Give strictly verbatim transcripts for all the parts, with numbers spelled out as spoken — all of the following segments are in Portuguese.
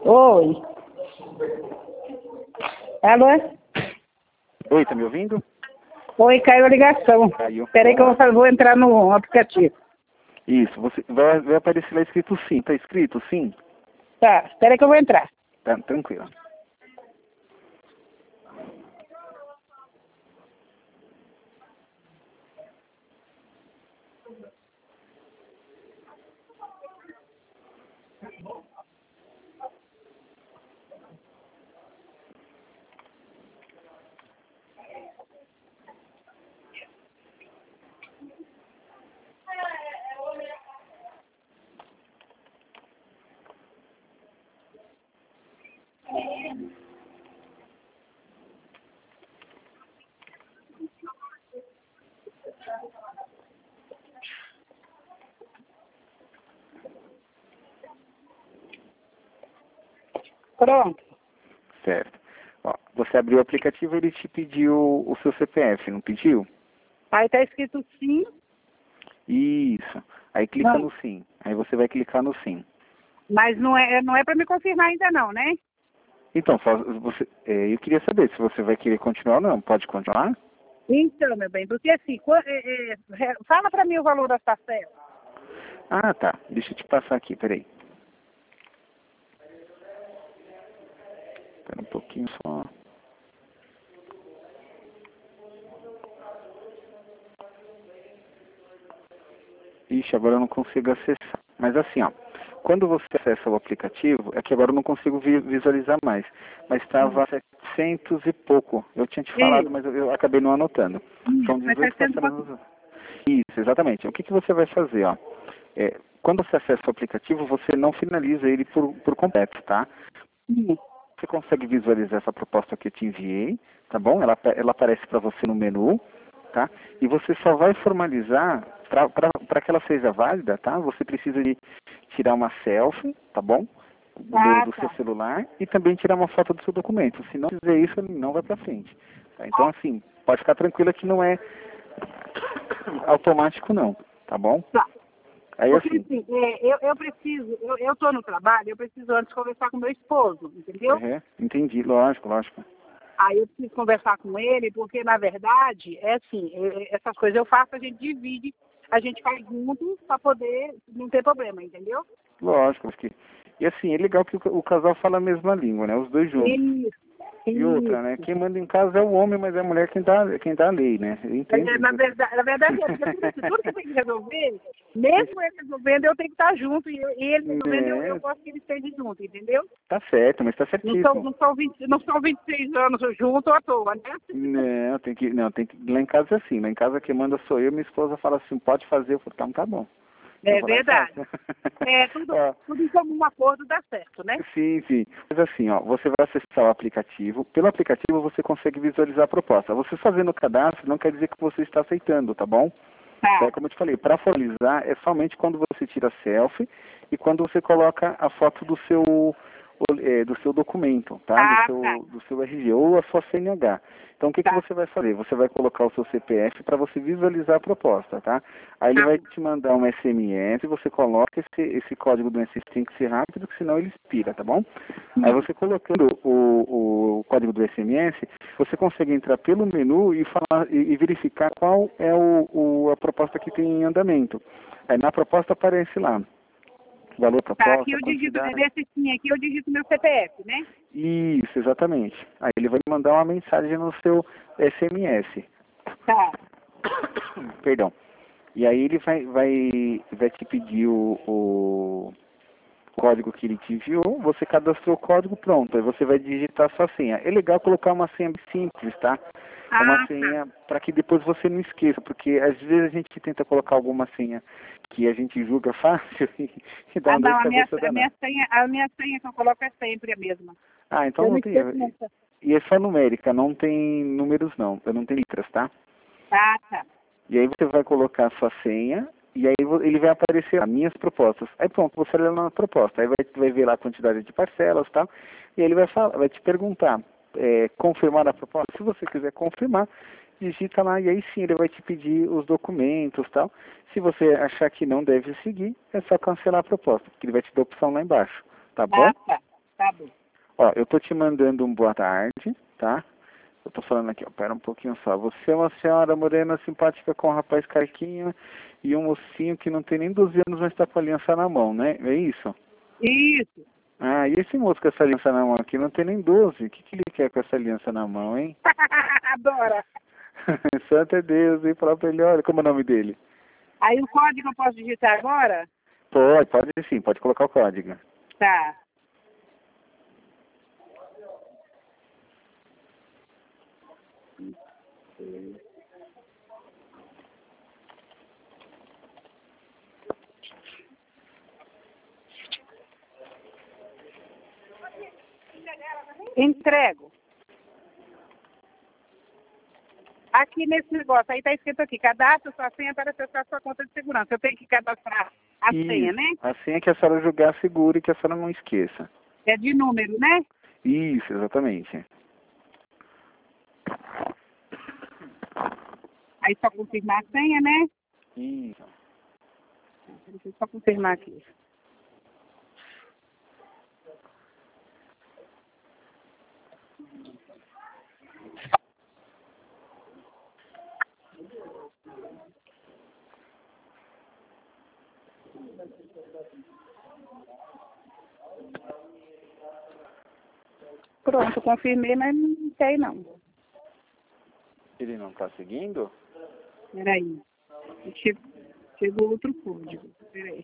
Oi. Alô? Oi, tá me ouvindo? Oi, caiu a ligação. Caiu. Espera aí que eu vou, vou entrar no aplicativo. Isso, você vai, vai aparecer lá escrito sim. Tá escrito sim? Tá, espera aí que eu vou entrar. Tá, tranquilo. Pronto. Certo. Ó, você abriu o aplicativo e ele te pediu o seu C P F, não pediu? Aí tá escrito sim. Isso. Aí clica Não. no sim. Aí você vai clicar no sim. Mas não é, não é para me confirmar ainda não, né? Então, só você, é, eu queria saber se você vai querer continuar ou não. Pode continuar? Então, meu bem, porque assim, qua- é, é, fala para mim o valor da parcela. Ah, tá. Deixa eu te passar aqui, peraí. Espera um pouquinho só. Ixi, agora eu não consigo acessar. Mas assim, ó, quando você acessa o aplicativo, é que agora eu não consigo vi- visualizar mais. Mas estava setecentos e pouco. Eu tinha te falado, Isso, mas eu, eu acabei não anotando. São isso, mas tá dezoito sendo parcelas. pouco. no- Isso, exatamente. O que, que você vai fazer, ó? É, quando você acessa o aplicativo, você não finaliza ele por, por completo, tá? Hum. Você consegue visualizar essa proposta que eu te enviei, tá bom? Ela, apa- ela aparece para você no menu, tá? E você só vai formalizar, para que ela seja válida, tá? Você precisa de tirar uma selfie, tá bom? Do, Ah, do seu tá. celular e também tirar uma foto do seu documento. Se não fizer isso, ele não vai para frente. Tá? Então, assim, pode ficar tranquila que não é automático não, tá bom? Tá. Aí, Porque assim, assim, é, eu, eu preciso, eu, eu tô no trabalho, eu preciso antes conversar com meu esposo, entendeu? uhum, entendi, lógico, lógico. Aí eu preciso conversar com ele, porque na verdade, é assim, é- é- essas coisas eu faço, a gente divide, a gente faz junto para poder não ter problema, entendeu? Lógico, acho que... E assim, é legal que o, o casal fala a mesma língua, né? Os dois juntos. Isso, E outra, né? isso. Quem manda em casa é o homem, mas é a mulher quem dá, quem dá a lei, né? Eu entendo É, na, isso. verdade, na verdade, é porque tudo, isso, tudo que eu tenho que resolver, mesmo ele resolvendo, eu tenho que estar junto, e, eu- e ele resolvendo, eu, eu É, gosto que ele esteja junto, entendeu? tá certo, mas tá Não são, certíssimo. não são, vinte, não são vinte e seis anos juntos à toa, né? Não, tem que, não, tem que, lá em casa é assim, lá em casa quem manda sou eu, minha esposa fala assim, pode fazer, eu falo, então tá bom. Eu É vou lá e faço. verdade. É, tudo, Ó, tudo em comum acordo dá certo, né? sim, sim. Mas assim, ó, você vai acessar o aplicativo. Pelo aplicativo você consegue visualizar a proposta. Você fazendo o cadastro não quer dizer que você está aceitando, tá bom? É, Tá. como eu te falei, para formalizar é somente quando você tira selfie e quando você coloca a foto do seu o- é, do seu documento, tá? Do Ah, tá. seu do seu R G ou a sua C N H. Então o que que Tá. você vai fazer? Você vai colocar o seu C P F para você visualizar a proposta, tá? Aí ele Tá. vai te mandar um S M S, você coloca esse esse código do S M S tem que ser rápido, porque senão ele expira, tá bom? Aí você colocando o, o código do S M S, você consegue entrar pelo menu e falar e, e verificar qual é o, o- a proposta que tem em andamento. Aí na proposta aparece lá valor Tá, aqui proposta, eu digito, quantidade. nesse sim, aqui eu digito meu C P F, né? Isso, exatamente. Aí ele vai mandar uma mensagem no seu S M S. Tá. Perdão. E aí ele vai, vai, vai te pedir o, o código que ele te enviou, você cadastrou o código, pronto. Aí você vai digitar a sua senha. É legal colocar uma senha simples, tá? Uma Ah, tá. senha para que depois você não esqueça, porque às vezes a gente tenta colocar alguma senha que a gente julga fácil e, e dá Ah, uma dor não, de a minha, cabeça a minha danada. senha, a minha senha que eu coloco é sempre a mesma. Ah, então Eu não não tem esqueço erro. nunca. E é só numérica, não tem números não, não tem letras, tá? Ah, tá. E aí você vai colocar a sua senha e aí vo- ele vai aparecer as minhas propostas. Aí pronto, você lê na proposta. Aí vai, vai ver lá a quantidade de parcelas e tal. E aí ele vai, falar, vai te perguntar, é, confirmar a proposta. Se você quiser confirmar, digita lá e aí sim ele vai te pedir os documentos e tal. Se você achar que não deve seguir, é só cancelar a proposta, porque ele vai te dar a opção lá embaixo. Tá bom? Ah, tá. Tá bom. Ó, eu tô te mandando um boa tarde, tá? Eu tô falando aqui, ó, pera um pouquinho só. Você é uma senhora morena simpática com um rapaz carquinho e um mocinho que não tem nem doze anos, mas tá com a aliança na mão, né? É isso? Isso. Ah, e esse moço com essa aliança na mão aqui não tem nem doze. O que, que ele quer com essa aliança na mão, hein? Adora. Santo é Deus, e fala pra ele, olha, como é o nome dele? Aí o código eu posso digitar agora? Pode, pode sim, pode colocar o código. Tá. Entrego. Aqui nesse negócio, aí tá escrito aqui, cadastre sua senha para acessar sua conta de segurança. Eu tenho que cadastrar a Isso, senha, né? a senha que a senhora jogar segura e que a senhora não esqueça. É de número, né? Isso, exatamente. Aí só confirmar a senha, né? Isso. Deixa eu só confirmar aqui. Pronto, confirmei, mas não sei não. Ele não está seguindo? Peraí. Che- Chegou outro código. Peraí.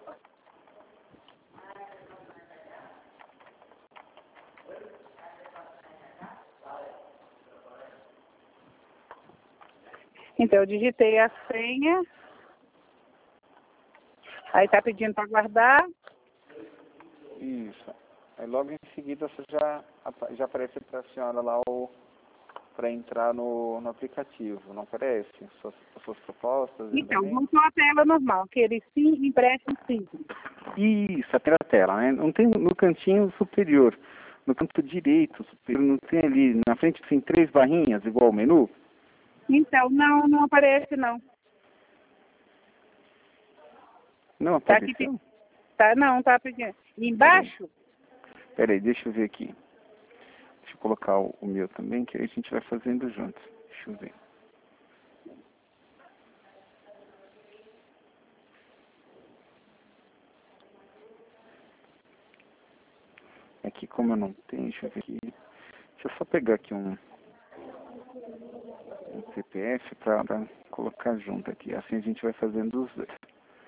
Então, eu digitei a senha. Aí tá pedindo para guardar. Isso. Aí logo em seguida você já, apa- já aparece para a senhora lá o para entrar no, no aplicativo, não aparece? Suas, suas propostas, Então, endereço? voltou a tela normal, aquele sim, empréstimo simples. Isso, a primeira tela, né? Não tem no cantinho superior, no canto direito superior, não tem ali, na frente tem três barrinhas, igual o menu? Então, não, não aparece não. Não Tá aqui, apareceu? pe- tá, não, tá pedindo. E embaixo, Peraí, deixa eu ver aqui. Deixa eu colocar o, o meu também, que aí a gente vai fazendo juntos. Deixa eu ver. Aqui como eu não tenho, deixa eu ver aqui. Deixa eu só pegar aqui um, um C P F para colocar junto aqui. Assim a gente vai fazendo os dois.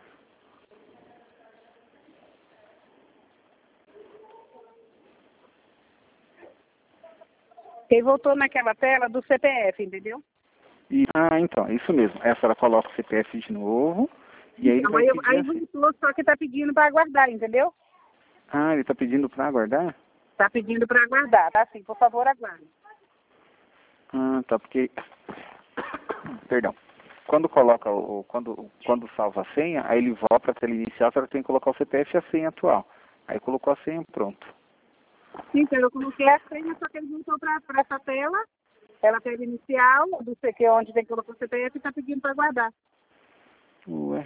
ele voltou naquela tela do C P F, entendeu? E, ah, então, é isso mesmo. Essa ela coloca o C P F de novo. E aí ele Então, vai aí, eu- pedir aí assim. voltou, só que tá pedindo para aguardar, entendeu? Ah, ele está pedindo para aguardar? Tá pedindo para aguardar, tá assim, por favor, aguarde. Ah, tá, porque... Perdão. Quando coloca o... Quando, quando salva a senha, aí ele volta para a tela inicial, você tem que colocar o C P F e a senha atual. Aí colocou a senha, pronto. Então, eu coloquei a senha, só que ele voltou para essa tela, ela tela inicial, do C Q, onde tem que colocar o C P F, e tá pedindo para aguardar. Ué.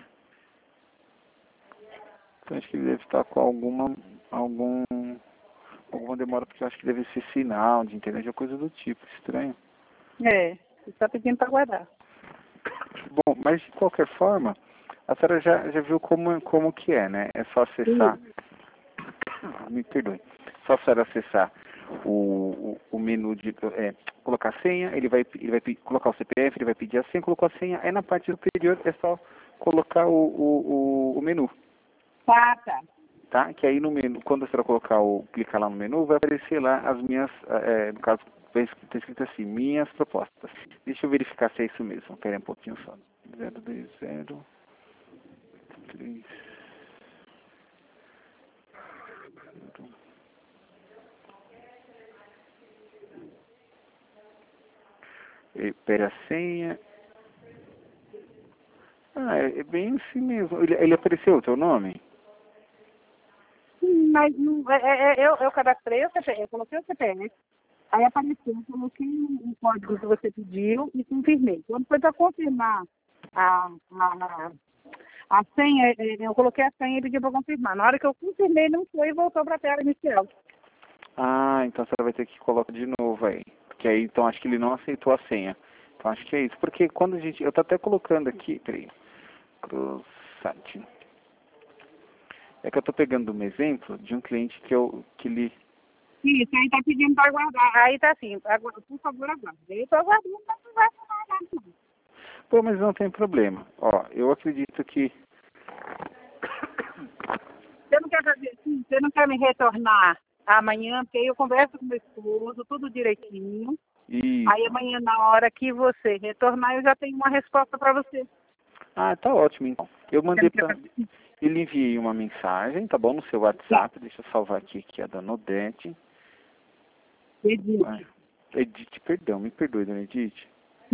Então acho que ele deve estar com alguma... Algum... Alguma demora, porque eu acho que deve ser sinal de internet ou coisa do tipo. Estranho. É, ele tá pedindo para aguardar. Bom, mas de qualquer forma, a senhora já, já viu como, como que é, né? É só acessar... Sim. Me perdoe. Só a senhora acessar o, o, o menu de... É, colocar a senha, ele vai, ele vai pe- colocar o C P F, ele vai pedir a senha, colocou a senha, aí na parte superior é só colocar o, o, o, o menu, Tá, tá. tá? Que aí no menu, quando a senhora colocar o... clicar lá no menu, vai aparecer lá as minhas... É, no caso, vai escrito, tá escrito assim, minhas propostas. Deixa eu verificar se é isso mesmo. Pera aí um pouquinho só. zero dois zero três E, pera a senha. Ah, é, é bem assim mesmo. Ele, ele apareceu o teu nome? Sim, mas não, é, é, é, eu, eu cadastrei o C P F, eu coloquei o C P F, aí apareceu, eu coloquei o código que você pediu e confirmei. Quando foi para confirmar a, a, a senha, é, eu coloquei a senha e pedi para confirmar. Na hora que eu confirmei, não foi e voltou para a tela inicial. Ah, então você vai ter que colocar de novo aí. Porque aí, então, acho que ele não aceitou a senha. Então, acho que é isso. Porque quando a gente... Eu tô até colocando aqui... Peraí. Cruzat. É que eu tô pegando um exemplo de um cliente que eu... Que ele... Isso, aí tá pedindo para aguardar. Aí tá assim, agora, por favor, aguarde. Eu tô aguardando, mas não vai aguardar, não. Pô, mas não tem problema. Ó, eu acredito que... Você não quer fazer assim? Você não quer me retornar amanhã? Porque aí eu converso com meu esposo, tudo direitinho. Isso. Aí amanhã, na hora que você retornar, eu já tenho uma resposta para você. Ah, tá ótimo, então. Eu Você mandei não quer pra... fazer assim? Ele enviei uma mensagem, tá bom? No seu WhatsApp. Deixa eu salvar aqui, que é a dona Odete. Ah, Edith. Edith, perdão, me perdoe, dona Edith.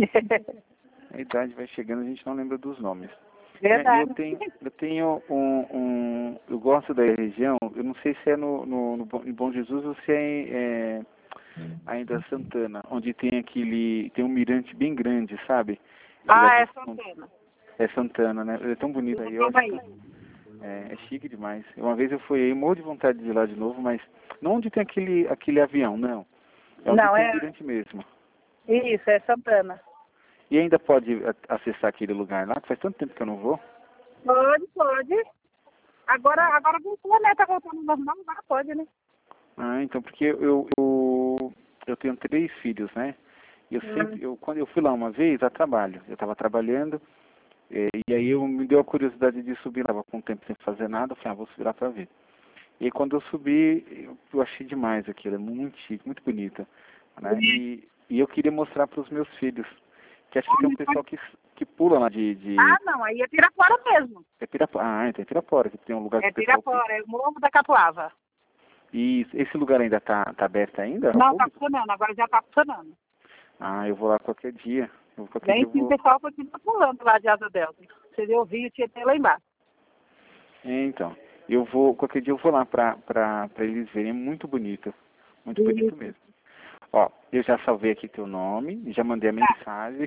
A idade vai chegando, a gente não lembra dos nomes. É, e eu Verdade. tenho, eu tenho um, um... Eu gosto da região, eu não sei se é no, no, no Bom- em Bom Jesus ou se é, em, é ainda Santana, onde tem aquele... Tem um mirante bem grande, sabe? Ah, Lugar é de- Santana. É Santana, né? É tão bonito aí, eu Toma acho aí. que é, é chique demais. Uma vez eu fui aí, morro de vontade de ir lá de novo, mas não onde tem aquele, aquele avião, não. É onde Não, tem o é... mirante mesmo. Isso, é Santana. E ainda pode a- acessar aquele lugar lá, que faz tanto tempo que eu não vou. Pode, pode. Agora, agora voltou, né? Tá voltando ao normal, agora pode, né? Ah, então, porque eu, eu, eu tenho três filhos, né? E eu Hum. sempre, eu, quando eu fui lá uma vez, a trabalho. Eu estava trabalhando, eh, e aí eu me deu a curiosidade de subir lá. Estava com um tempo sem fazer nada, eu falei, ah, vou subir lá para ver. E aí, quando eu subi, eu, eu achei demais aquilo, é muito chique, muito bonito, né? E, e eu queria mostrar para os meus filhos, que acho que tem um pessoal que, que pula lá de... de Ah, não, aí é Pirapora mesmo. é Pirapora, ah, tem Pirapora, que tem um lugar que É o pessoal... Pirapora, é o Morro da Capuava. E esse lugar ainda está tá aberto ainda ao Não, tá público? funcionando, agora já tá funcionando. Ah, eu vou lá qualquer dia. Eu, qualquer dia Bem eu sim, o vou... pessoal continua pulando lá de Asa Delta. Você viu o Rio Tietê lá embaixo. É, então, eu vou, qualquer dia eu vou lá pra, pra, pra eles verem, é muito bonito. Muito bonito Isso. mesmo. Ó, eu já salvei aqui teu nome, já mandei a mensagem.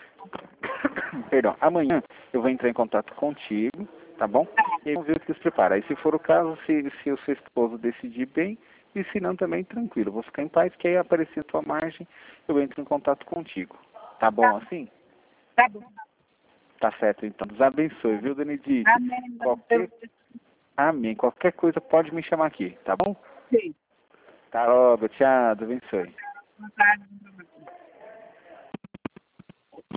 Perdão, amanhã eu vou entrar em contato contigo, tá bom? E aí vamos ver o que se prepara. Aí se for o caso, se, se o seu esposo decidir bem, e se não também, tranquilo. Vou ficar em paz, que aí aparecer a tua margem, eu entro em contato contigo. Tá bom assim? Tá bom. Tá certo, então. Deus abençoe, viu, Dona Edith? Amém. Qualquer... Amém. Qualquer coisa pode me chamar aqui, tá bom? Sim. Tá logo. Tchau. Deus abençoe. Boa tarde.